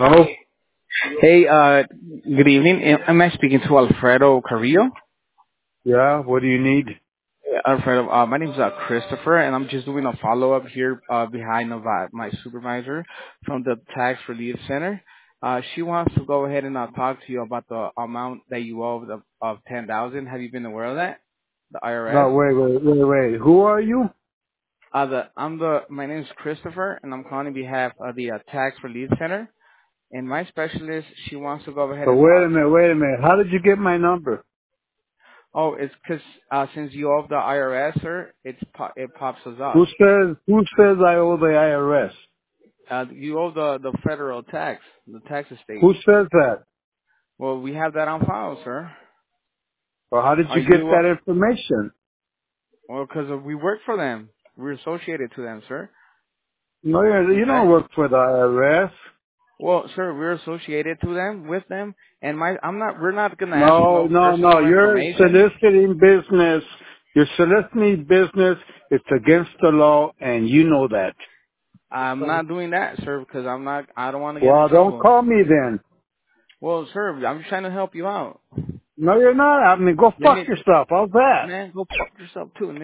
No. Hey, good evening. Am I speaking to Alfredo Carrillo? Yeah. What do you need? Alfredo, my name is Christopher, and I'm just doing a follow-up here behind of my supervisor from the Tax Relief Center. She wants to go ahead and talk to you about the amount that you owe of 10,000. Have you been aware of that? The IRS. No. Wait. Who are you? My name is Christopher, and I'm calling on behalf of the Tax Relief Center. And my specialist, she wants to go ahead So and wait a talk. minute. Wait a minute. How did you get my number? Oh, it's 'cause since you owe the IRS, sir, it pops us Who up. says? Who says I owe the IRS? You owe the federal tax, the tax estate. Who says that? Well, we have that on file, sir. Or how did Are you get you? that information? Well, 'cause we work for them. We're associated to them, sir. No, you don't Okay. work for the IRS. Well, sir, we're associated to them with them, and I'm not. We're not gonna ask you No, no no, no. personal You're information. soliciting business. You're soliciting business. It's against the law, and you know that. I'm not doing that, sir, because I'm not. I don't want to get in Well, don't trouble. call me then. Well, sir, I'm just trying to help you out. No, you're not. I mean, go Let fuck me, yourself. How's that? man, go fuck yourself too.